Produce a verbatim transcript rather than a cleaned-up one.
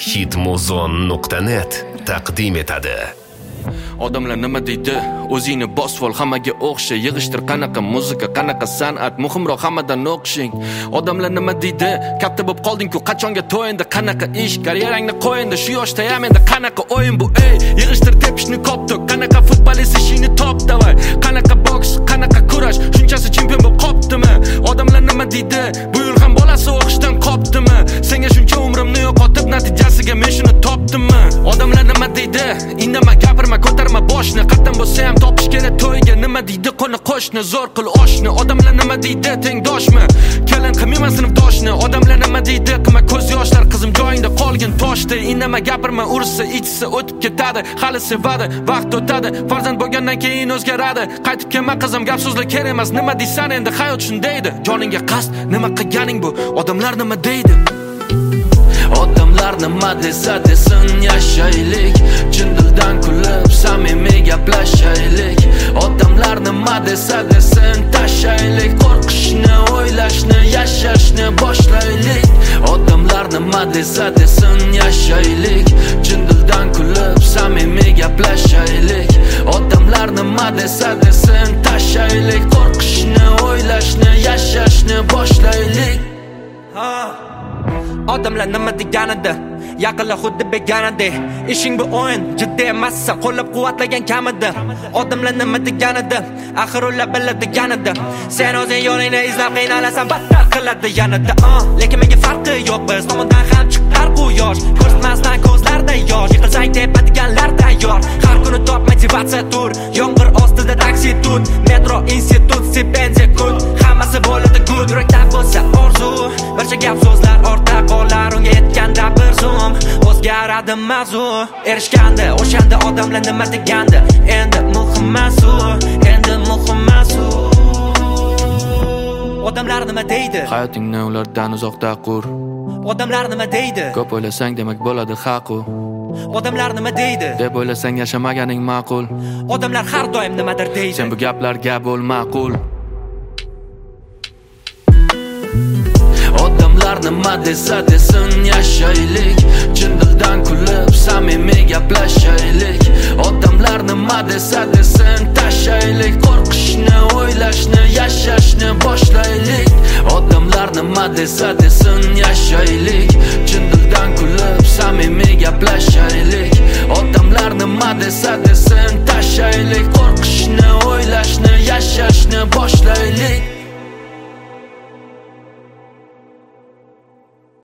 hitmuzon nuqta net taqdim etadi. Odamlar nima deydi? O'zingni bosvol, hammaga o'xsha, yig'ishtir qanaqa muzika, qanaqa san'at, muhimroq hammadan o'qishing. Odamlar nima deydi? Katta bo'lib qolding-ku, qachonga to'yindi, qanaqa ish, karyerangni qo'yindi, shu yoshda ham endi qanaqa o'yin bu, ey, yig'ishtir tepishni koptok, qanaqa futbolist ishingni top davay, qanaqa boks, qanaqa kurash, shunchasi chempion bo'lib qopdimi? Odamlar nima deydi? Bu yil ham bolasi o'qishdan qopdimi? Senga shuncha umrimni yo'qotib, natijasiga men shuni topdimmi? Odamlar nima deydi? Indamay gapirma, ko'tarma boshni, qatdan bo'lsa ham topish kerak to'yga. Nima deydi qo'ni qo'shni, zo'r qil oshni. Odamlar nima deydi? Tengdoshmi? Kelin qilmayman sinfdoshni. Odamlar nima deydi? Qilma ko'z yoshlar, qizim joyingda qolgin toshdi. Indamay gapirma, ursa, ichsa o'tib ketadi. Hali sevadi, vaqt o'tadi. Farzand bo'lgandan keyin o'zgaradi. Qaytib kelma qizim, gap so'zlar kerak emas. Nima deysan endi, hayot shundaydi. Joningga qasd, nima qilganing bu? Odamlar nima deydi? Odamlar nima desa desin, yashaylik, chin dildan kulib samimiy gaplashaylik. Odamlar nima desa desin, tashaylik, qo'rqishni, o'ylashni, yashashni boshlaylik. Odamlar nima desa desin, yashaylik, chin dildan kulib samimiy gaplashaylik. Odamlar nima desa desin, tashaylik, qo'rqishni, o'ylashni, yashashni boshlaylik. Ha Odamlar nima deganida, yaqinlar xuddi begonadek. Ishing bu o'yin, jiddiy emassan, qo'llab-quvvatlagan kamida. Odamlar nima deganida, axir ular biladiganida. Sen o'zing yo'lingni izlab qiynalasan, battar qiladi yanada. Lekin menga farqi yo'q, biz tomondan ham chiqar quyosh. Ko'rsatmasdan ko'zlarda yosh, yiqilsang tepadiganlar tayyor. Har kuni top motivatsiya tur, yomg'ir ostida taksi tut, metro institut, stipendiya kut, hammasi bo'ladi good. Yurakda bo'lsa orzu, barcha gap so'zlar ortda qolar, unga yetganda bir zum o'zgaradi mavzu. Erishganda o'shanda odamlar nima degandi, endi muhim emas u, endi muhim emas u. Odamlar nima deydi? Hayotingni ulardan uzoqda qur. Odamlar nima deydi? Ko'p o'ylasang demak bo'ladi haqu. Odamlar nima deydi? Deb o'ylasang yashamaganing ma'qul. Odamlar har doim nimadir deydi. Sen bu gaplarga bo'l ma'qul. Odamlar nima desa desin, yashaylik, chin dildan kulib samimiy gaplashaylik. Odamlar nima desa desin, tashaylik, qo'rqishni, o'ylashni, yashashni boshlaylik. Odamlar nima desa desin, yashaylik, chin dildan kulib samimiy gaplashaylik. Odamlar nima desa desin, tashaylik, qo'rqishni, o'ylashni, yashashni boshlaylik.